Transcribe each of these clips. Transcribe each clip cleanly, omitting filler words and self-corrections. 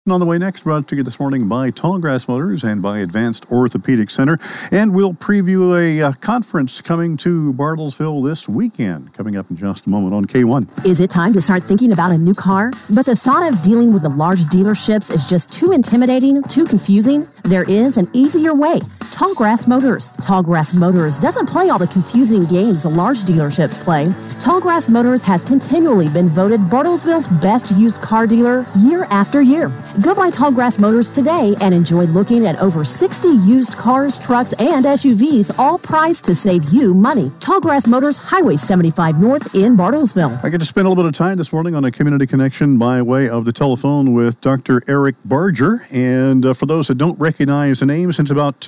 On the way next, brought to you this morning by Tallgrass Motors and by Advanced Orthopedic Center. And we'll preview a conference coming to Bartlesville this weekend, coming up in just a moment on K1. Is it time to start thinking about a new car? But the thought of dealing with the large dealerships is just too intimidating, too confusing? There is an easier way. Tallgrass Motors. Tallgrass Motors doesn't play all the confusing games the large dealerships play. Tallgrass Motors has continually been voted Bartlesville's best used car dealer year after year. Go by Tallgrass Motors today and enjoy looking at over 60 used cars, trucks, and SUVs, all priced to save you money. Tallgrass Motors, Highway 75 North in Bartlesville. I get to spend a little bit of time this morning on a community connection by way of the telephone with Dr. Eric Barger. And for those that don't recognize the name, since about,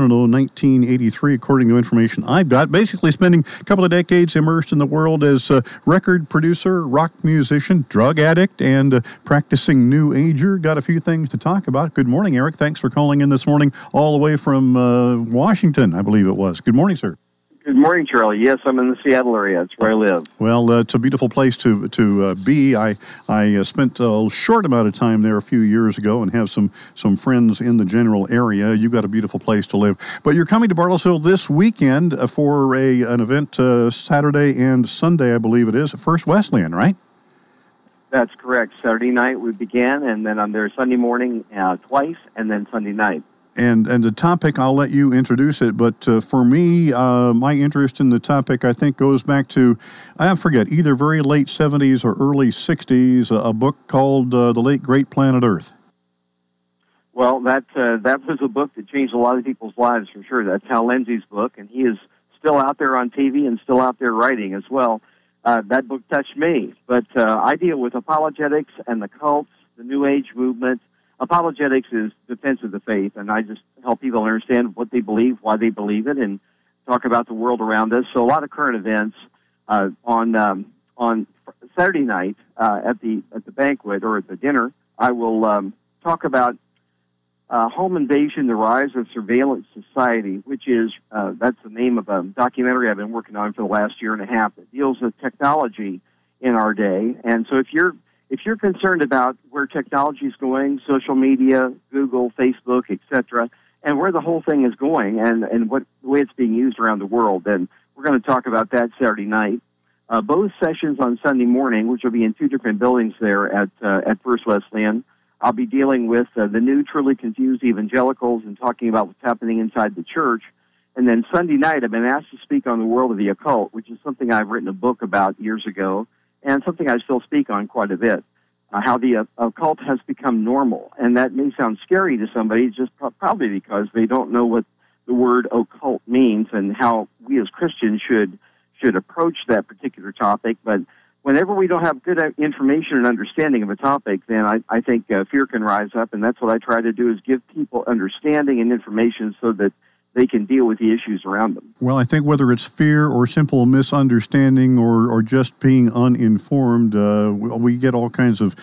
1983, according to information I've got, basically spending a couple of decades immersed in the world as a record producer, rock musician, drug addict, and practicing New Ager. Got a few things to talk about. Good morning, Eric. Thanks for calling in this morning all the way from Washington, I believe it was. Good morning, sir. Good morning, Charlie. Yes, I'm in the Seattle area. That's where I live. Well, it's a beautiful place to be. I spent a short amount of time there a few years ago and have some friends in the general area. You've got a beautiful place to live. But you're coming to Bartlesville this weekend for an event Saturday and Sunday, I believe it is, at First Wesleyan, right? That's correct. Saturday night we began, and then I'm there Sunday morning twice, and then Sunday night. And the topic, I'll let you introduce it, but for me, my interest in the topic, I think, goes back to, I forget, either very late 70s or early 60s, a book called The Late Great Planet Earth. Well, that was a book that changed a lot of people's lives, for sure. That's Hal Lindsey's book, and he is still out there on TV and still out there writing as well. That book touched me, but I deal with apologetics and the cults, the New Age movement. Apologetics is defense of the faith, and I just help people understand what they believe, why they believe it, and talk about the world around us. So a lot of current events on Saturday night at the banquet or at the dinner. I will talk about Home Invasion: The Rise of Surveillance Society, which is that's the name of a documentary I've been working on for the last year and a half that deals with technology in our day. And so if you're concerned about where technology is going, social media, Google, Facebook, etc., and where the whole thing is going and what the way it's being used around the world, then we're going to talk about that Saturday night. Both sessions on Sunday morning, which will be in two different buildings there at First Wesleyan. I'll be dealing with the new truly confused evangelicals and talking about what's happening inside the church. And then Sunday night, I've been asked to speak on the world of the occult, which is something I've written a book about years ago, and something I still speak on quite a bit, how the occult has become normal. And that may sound scary to somebody, just probably because they don't know what the word occult means and how we as Christians should approach that particular topic. But whenever we don't have good information and understanding of a topic, then I think fear can rise up, and that's what I try to do, is give people understanding and information so that they can deal with the issues around them. Well, I think whether it's fear or simple misunderstanding or just being uninformed, we get all kinds of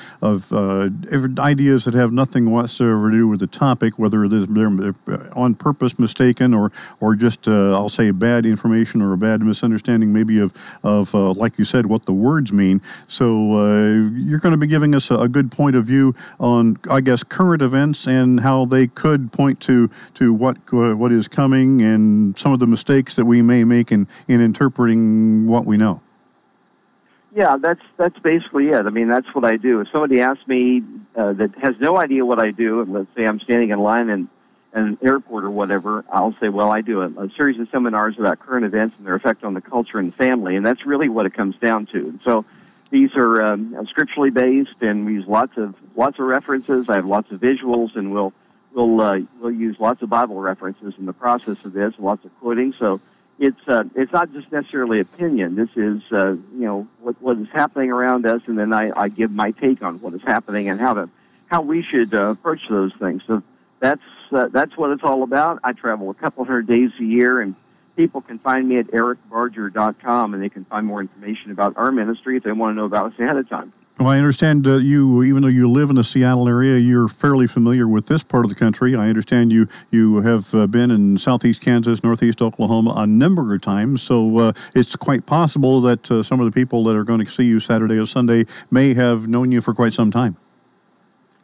ideas that have nothing whatsoever to do with the topic, whether they're on purpose mistaken or just, I'll say, bad information or a bad misunderstanding maybe of like you said, what the words mean. So you're going to be giving us a good point of view on, I guess, current events and how they could point to what is coming and some of the mistakes that we may make in interpreting what we know. Yeah, that's basically it. I mean, that's what I do. If somebody asks me that has no idea what I do, and let's say I'm standing in line in an airport or whatever, I'll say, well, I do a series of seminars about current events and their effect on the culture and family, and that's really what it comes down to. And so these are scripturally based, and we use lots of references. I have lots of visuals, and we'll use lots of Bible references in the process of this, lots of quoting. So it's not just necessarily opinion. This is what is happening around us, and then I give my take on what is happening and how we should approach those things. So that's what it's all about. I travel a couple hundred days a year, and people can find me at ericbarger.com, and they can find more information about our ministry if they want to know about us ahead of time. Well, I understand you, even though you live in the Seattle area, you're fairly familiar with this part of the country. I understand you have been in southeast Kansas, northeast Oklahoma a number of times, so it's quite possible that some of the people that are going to see you Saturday or Sunday may have known you for quite some time.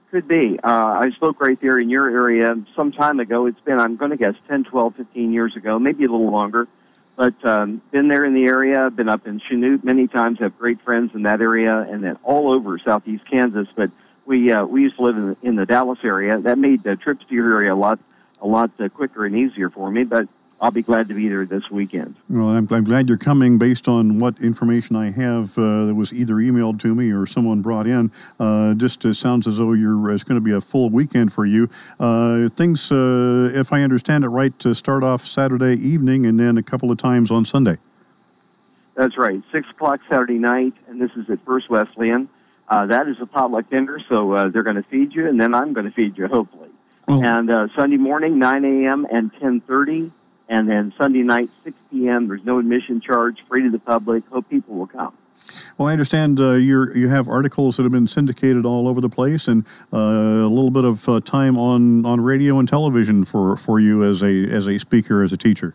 Could be. I spoke right there in your area some time ago. It's been, I'm going to guess, 10, 12, 15 years ago, maybe a little longer. But been there in the area, been up in Chanute many times, have great friends in that area, and then all over southeast Kansas. But we used to live in the Dallas area. That made trips to your area a lot quicker and easier for me. But I'll be glad to be there this weekend. Well, I'm glad you're coming based on what information I have that was either emailed to me or someone brought in. Just sounds as though it's going to be a full weekend for you. Things, if I understand it right, to start off Saturday evening and then a couple of times on Sunday. That's right. 6 o'clock Saturday night, and this is at First Wesleyan. That is a potluck dinner, so they're going to feed you, and then I'm going to feed you, hopefully. Oh. And Sunday morning, 9 a.m. and 10:30. And then Sunday night, 6 p.m., there's no admission charge, free to the public. Hope people will come. Well, I understand you have articles that have been syndicated all over the place, and a little bit of time on radio and television for you as a speaker, as a teacher.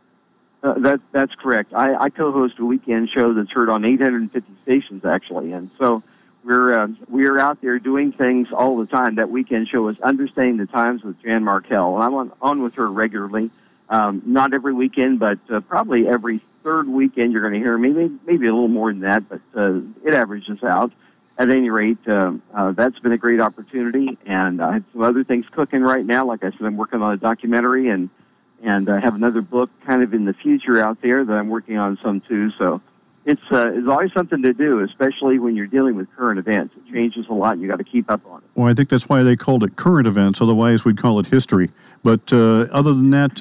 That's correct. I co-host a weekend show that's heard on 850 stations, actually. And so we're out there doing things all the time. That weekend show is Understanding the Times with Jan Markell, and I'm on with her regularly. Not every weekend, but probably every third weekend you're going to hear me. Maybe a little more than that, but it averages out. At any rate, that's been a great opportunity, and I have some other things cooking right now. Like I said, I'm working on a documentary, and I have another book kind of in the future out there that I'm working on some too. So it's always something to do, especially when you're dealing with current events. It changes a lot. You got to keep up on it. Well, I think that's why they called it current events. Otherwise, we'd call it history. But other than that,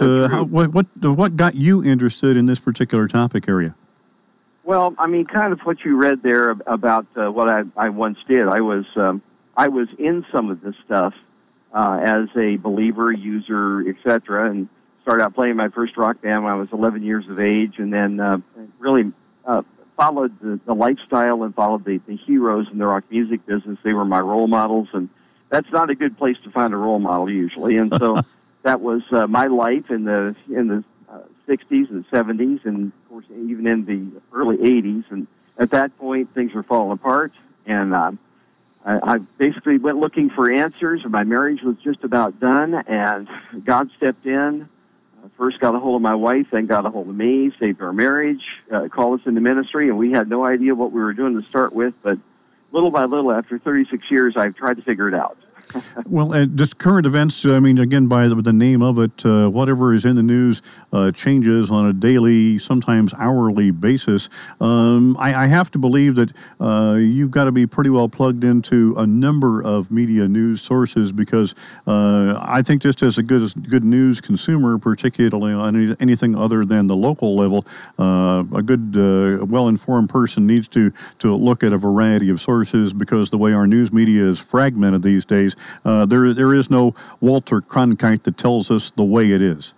what got you interested in this particular topic area? Well, I mean, kind of what you read there about what I once did. I was in some of this stuff as a believer, user, etc., and started out playing my first rock band when I was 11 years of age, and then really followed the lifestyle and followed the heroes in the rock music business. They were my role models, and that's not a good place to find a role model usually. And so that was my life in the 60s and 70s, and of course even in the early 80s. And at that point, things were falling apart, and I basically went looking for answers. My marriage was just about done, and God stepped in. First got a hold of my wife, then got a hold of me, saved our marriage, called us into ministry, and we had no idea what we were doing to start with, but little by little, after 36 years, I've tried to figure it out. Well, just current events, I mean, again, by the name of it, whatever is in the news changes on a daily, sometimes hourly basis. I have to believe that you've got to be pretty well plugged into a number of media news sources, because I think just as a good news consumer, particularly on anything other than the local level, a good, well-informed person needs to look at a variety of sources, because the way our news media is fragmented these days, there is no Walter Cronkite that tells us the way it is.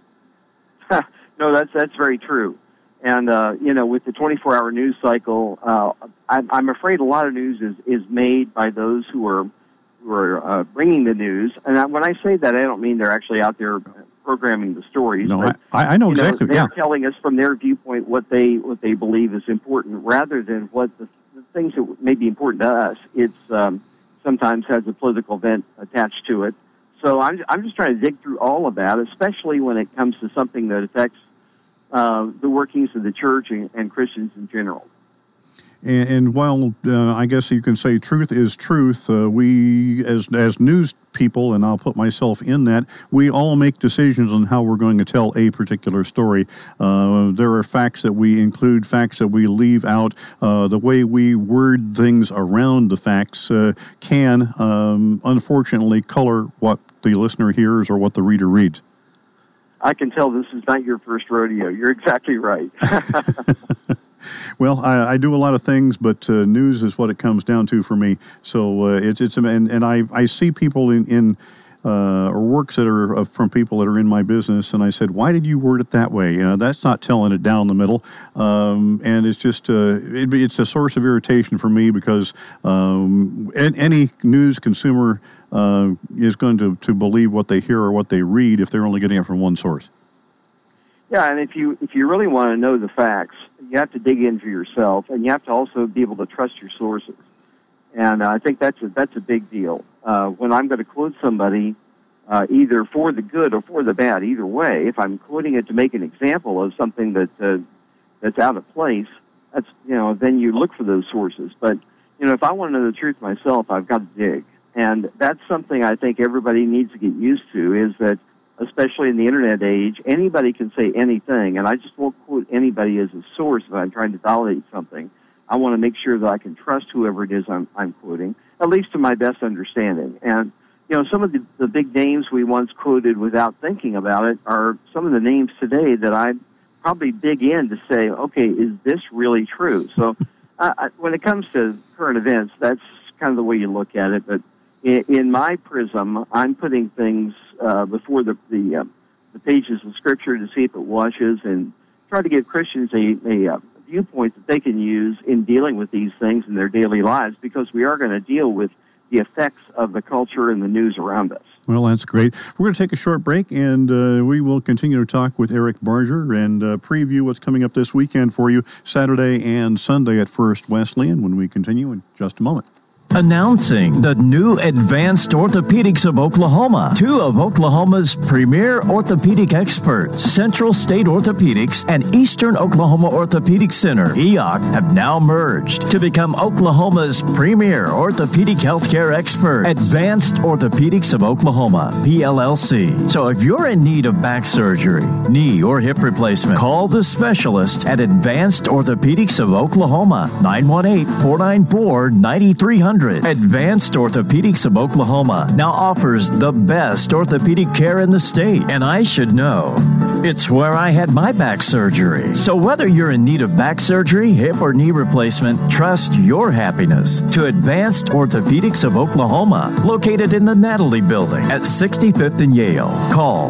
No, that's very true. And, with the 24-hour news cycle, I'm afraid a lot of news is made by those who are bringing the news. And when I say that, I don't mean they're actually out there programming the stories. No, but, I know exactly. They're telling us from their viewpoint what they believe is important, rather than what the things that may be important to us. It's sometimes has a political event attached to it. So I'm just trying to dig through all of that, especially when it comes to something that affects the workings of the church and Christians in general. And while I guess you can say truth is truth, we as news people, and I'll put myself in that, we all make decisions on how we're going to tell a particular story. There are facts that we include, facts that we leave out. The way we word things around the facts can, unfortunately, color what the listener hears or what the reader reads. I can tell this is not your first rodeo. You're exactly right. Well, I do a lot of things, but news is what it comes down to for me. So and I see people in works that are from people that are in my business, and I said, why did you word it that way? That's not telling it down the middle. And it's just it's a source of irritation for me, because any news consumer is going to believe what they hear or what they read if they're only getting it from one source. Yeah, and if you really want to know the facts, you have to dig in for yourself, and you have to also be able to trust your sources. And I think that's a big deal. When I'm going to quote somebody, either for the good or for the bad, either way, if I'm quoting it to make an example of something that's out of place, that's, then you look for those sources. But, if I want to know the truth myself, I've got to dig. And that's something I think everybody needs to get used to, is that, especially in the internet age, anybody can say anything, and I just won't quote anybody as a source if I'm trying to validate something. I want to make sure that I can trust whoever it is I'm quoting, at least to my best understanding. And, some of the big names we once quoted without thinking about it are some of the names today that I probably dig in to say, okay, is this really true? So when it comes to current events, that's kind of the way you look at it. But in my prism, I'm putting things before the pages of Scripture to see if it washes, and try to give Christians a viewpoint that they can use in dealing with these things in their daily lives, because we are going to deal with the effects of the culture and the news around us. Well, that's great. We're going to take a short break, and we will continue to talk with Eric Barger and preview what's coming up this weekend for you, Saturday and Sunday at First Wesleyan, when we continue in just a moment. Announcing the new Advanced Orthopedics of Oklahoma. Two of Oklahoma's premier orthopedic experts, Central State Orthopedics and Eastern Oklahoma Orthopedic Center, EOC, have now merged to become Oklahoma's premier orthopedic healthcare expert, Advanced Orthopedics of Oklahoma, PLLC. So if you're in need of back surgery, knee or hip replacement, call the specialist at Advanced Orthopedics of Oklahoma, 918-494-9300. Advanced Orthopedics of Oklahoma now offers the best orthopedic care in the state. And I should know, it's where I had my back surgery. So whether you're in need of back surgery, hip or knee replacement, trust your happiness to Advanced Orthopedics of Oklahoma, located in the Natalie Building at 65th and Yale. Call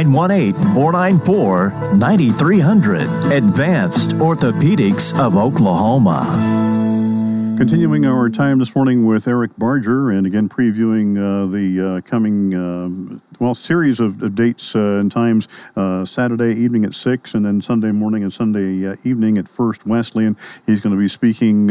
918-494-9300. Advanced Orthopedics of Oklahoma. Continuing our time this morning with Eric Barger, and again previewing the coming series of dates and times, Saturday evening at 6, and then Sunday morning and Sunday evening at First Wesleyan. He's going to be speaking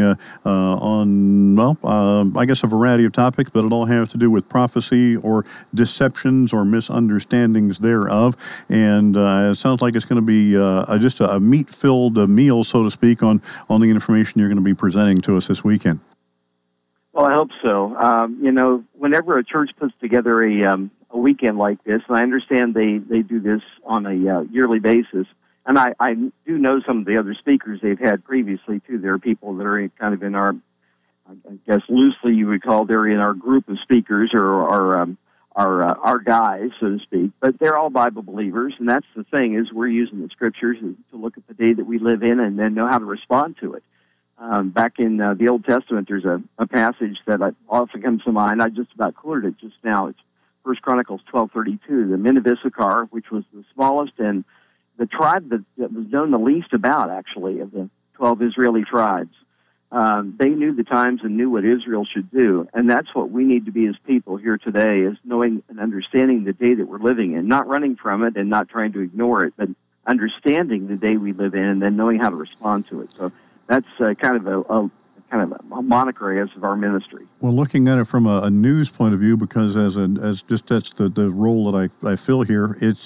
on, I guess a variety of topics, but it all has to do with prophecy or deceptions or misunderstandings thereof. And it sounds like it's going to be just a meat-filled meal, so to speak, on the information you're going to be presenting to us this weekend. Well, I hope so. Whenever a church puts together a weekend like this, and I understand they do this on a yearly basis, and I do know some of the other speakers they've had previously, too. There are people that are kind of in our, I guess loosely you would call, they're in our group of speakers, or our guys, so to speak. But they're all Bible believers, and that's the thing, is we're using the Scriptures to look at the day that we live in and then know how to respond to it. Back in the Old Testament, there's a passage that often comes to mind. I just about quoted it just now. It's 1 Chronicles 12:32. The men of Issachar, which was the smallest and the tribe that was known the least about, actually, of the 12 Israeli tribes, they knew the times and knew what Israel should do. And that's what we need to be as people here today, is knowing and understanding the day that we're living in, not running from it and not trying to ignore it, but understanding the day we live in and then knowing how to respond to it. So that's kind of a moniker, I guess, of our ministry. Well, looking at it from a news point of view, because as that's the role that I fill here, it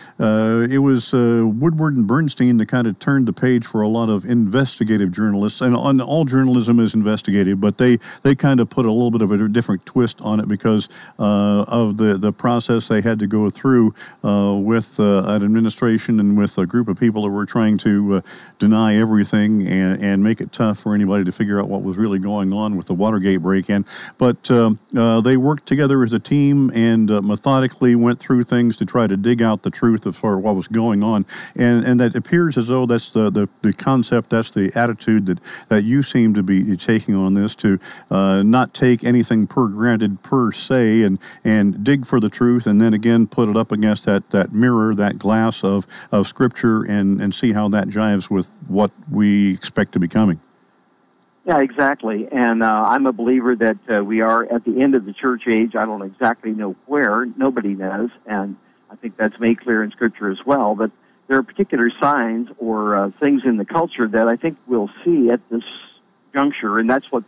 was Woodward and Bernstein that kind of turned the page for a lot of investigative journalists, and all journalism is investigative, but they kind of put a little bit of a different twist on it because of the process they had to go through with an administration and with a group of people that were trying to deny everything and make it tough for anybody to figure out what was really going on with the Watergate break-in. But they worked together as a team and methodically went through things to try to dig out the truth of sort of what was going on. And that appears as though that's the concept, that's the attitude that you seem to be taking on this, to not take anything for granted per se, and dig for the truth, and then again put it up against that mirror, that glass of Scripture, and see how that jives with what we expect to be coming. Yeah, exactly. And I'm a believer that we are at the end of the church age. I don't exactly know where. Nobody knows. And I think that's made clear in Scripture as well. But there are particular signs or things in the culture that I think we'll see at this juncture. And that's what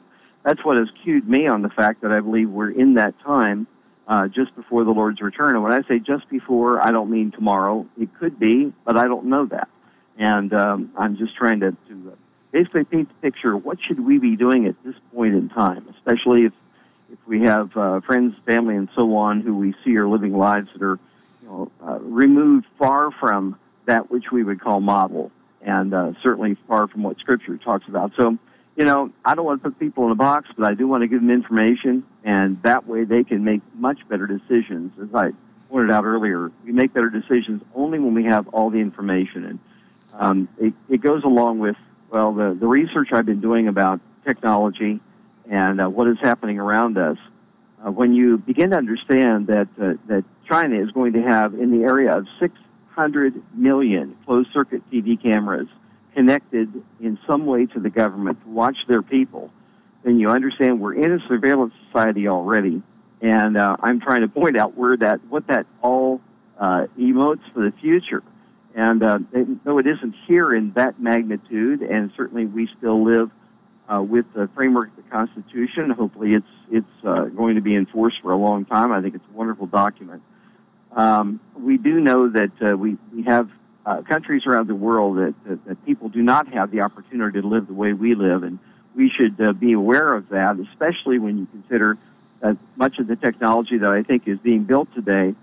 that's what has cued me on the fact that I believe we're in that time just before the Lord's return. And when I say just before, I don't mean tomorrow. It could be, but I don't know that. And I'm just trying to basically paint the picture. What should we be doing at this point in time, especially if we have friends, family, and so on who we see are living lives that are removed far from that which we would call model, and certainly far from what Scripture talks about. So, I don't want to put people in a box, but I do want to give them information, and that way they can make much better decisions. As I pointed out earlier, we make better decisions only when we have all the information. And it goes along with, the research I've been doing about technology and what is happening around us. When you begin to understand that China is going to have in the area of 600 million closed-circuit TV cameras connected in some way to the government to watch their people, then you understand we're in a surveillance society already. And I'm trying to point out what that all emotes for the future. And though it isn't here in that magnitude, and certainly we still live with the framework of the Constitution. Hopefully it's going to be enforced for a long time. I think it's a wonderful document. We do know that we have countries around the world that people do not have the opportunity to live the way we live, and we should be aware of that, especially when you consider that much of the technology that I think is being built today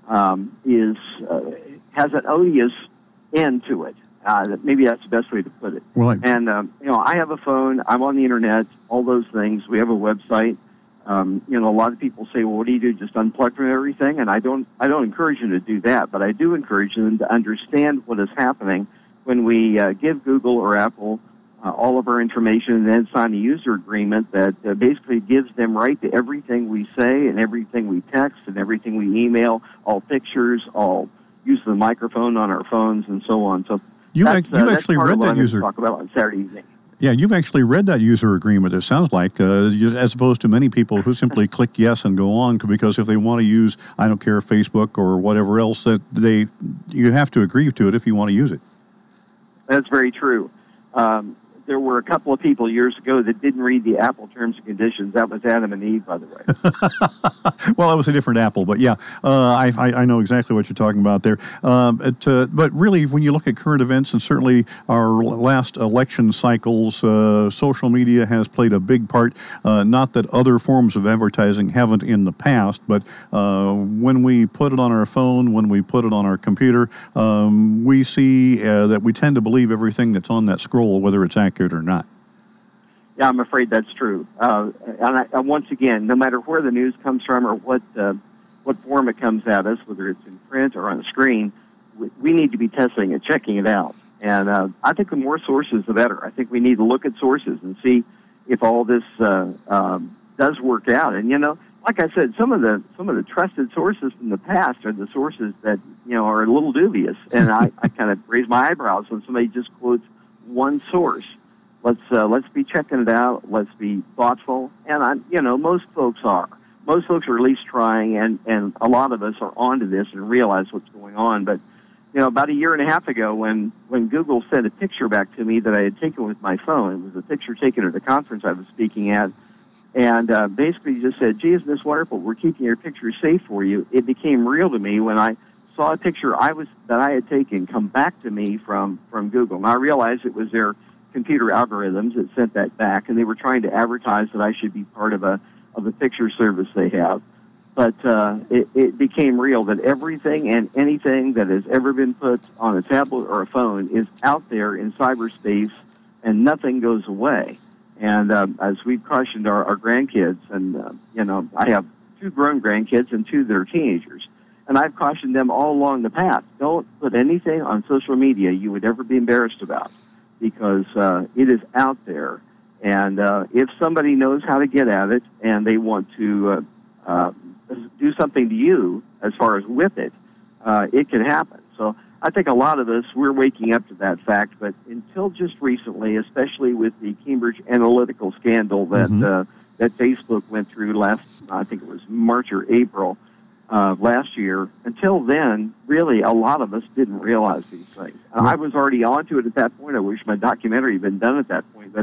has an odious end to it. Maybe that's the best way to put it. Right. And I have a phone. I'm on the internet. All those things. We have a website. A lot of people say, "Well, what do you do? Just unplug from everything?" And I don't encourage them to do that, but I do encourage them to understand what is happening when we give Google or Apple all of our information and then sign a user agreement that basically gives them right to everything we say and everything we text and everything we email, all pictures, all use of the microphone on our phones, and so on. So you've actually read that user. Talk about on Saturday evening. Yeah, you've actually read that user agreement, it sounds like, as opposed to many people who simply click yes and go on, because if they want to use, I don't care, Facebook or whatever else, you have to agree to it if you want to use it. That's very true. There were a couple of people years ago that didn't read the Apple terms and conditions. That was Adam and Eve, by the way. Well, it was a different Apple, but yeah, I know exactly what you're talking about there. But really, when you look at current events, and certainly our last election cycles, social media has played a big part. Not that other forms of advertising haven't in the past, but when we put it on our phone, when we put it on our computer, we see that we tend to believe everything that's on that scroll, whether it's accurate or not. Yeah, I'm afraid that's true. And once again, no matter where the news comes from or what form it comes at us, whether it's in print or on the screen, we need to be testing and checking it out. And I think the more sources, the better. I think we need to look at sources and see if all this does work out. And like I said, some of the trusted sources from the past are the sources that are a little dubious. And I kind of raise my eyebrows when somebody just quotes one source. Let's be checking it out. Let's be thoughtful. And most folks are. Most folks are at least trying, and a lot of us are onto this and realize what's going on. But about a year and a half ago, when Google sent a picture back to me that I had taken with my phone, it was a picture taken at a conference I was speaking at, and basically just said, "Gee, isn't this wonderful? We're keeping your picture safe for you." It became real to me when I saw a picture that I had taken come back to me from Google. And I realized it was their computer algorithms that sent that back, and they were trying to advertise that I should be part of a picture service they have. But it became real that everything and anything that has ever been put on a tablet or a phone is out there in cyberspace, and nothing goes away. And as we've cautioned our grandkids, and I have 2 grown grandkids and 2 that are teenagers, and I've cautioned them all along the path: don't put anything on social media you would ever be embarrassed about, because it is out there. And if somebody knows how to get at it and they want to do something to you as far as with it, it can happen. So I think a lot of us, we're waking up to that fact. But until just recently, especially with the Cambridge Analytica scandal that that Facebook went through last, I think it was March or April last year, until then, really, a lot of us didn't realize these things. I was already onto it at that point. I wish my documentary had been done at that point. But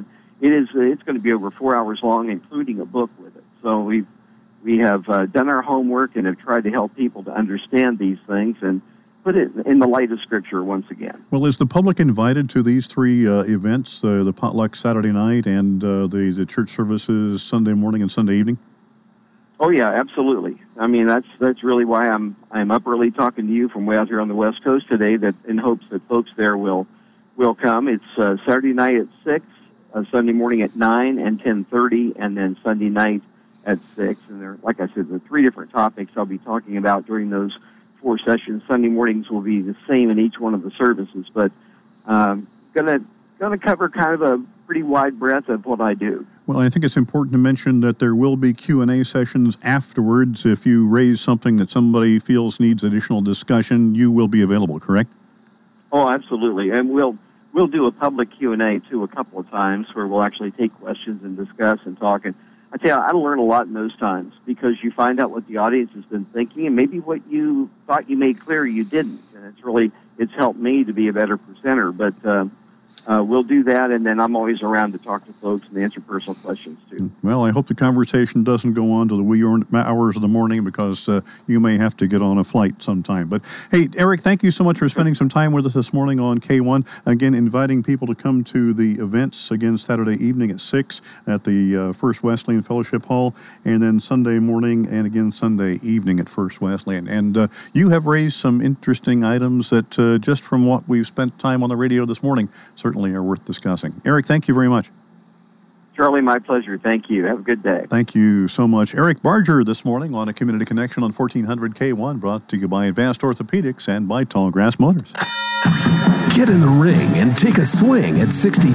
It's going to be over 4 hours long, including a book with it. So we have done our homework and have tried to help people to understand these things and put it in the light of Scripture once again. Well, is the public invited to these three events, the potluck Saturday night and the church services Sunday morning and Sunday evening? Oh yeah, absolutely. I mean, that's really why I'm up early talking to you from way out here on the West Coast today, that in hopes that folks there will come. It's Saturday night at 6, Sunday morning at 9 and 10:30, and then Sunday night at 6. And there, like I said, there are 3 different topics I'll be talking about during those 4 sessions. Sunday mornings will be the same in each one of the services, but gonna cover kind of a pretty wide breadth of what I do. Well, I think it's important to mention that there will be Q&A sessions afterwards. If you raise something that somebody feels needs additional discussion, you will be available, correct? Oh, absolutely. And we'll do a public Q&A, too, a couple of times where we'll actually take questions and discuss and talk. And I tell you, I learn a lot in those times because you find out what the audience has been thinking and maybe what you thought you made clear you didn't. And it's helped me to be a better presenter. But we'll do that, and then I'm always around to talk to folks and answer personal questions, too. Well, I hope the conversation doesn't go on to the wee hours of the morning because you may have to get on a flight sometime. But, hey, Eric, thank you so much for spending some time with us this morning on K1. Again, inviting people to come to the events, again, Saturday evening at 6 at the First Wesleyan Fellowship Hall, and then Sunday morning and again Sunday evening at First Wesleyan. And you have raised some interesting items that, just from what we've spent time on the radio this morning, certainly are worth discussing. Eric, thank you very much. Charlie, my pleasure. Thank you. Have a good day. Thank you so much. Eric Barger this morning on A Community Connection on 1400 K1, brought to you by Advanced Orthopedics and by Tallgrass Motors. Get in the ring and take a swing at 60.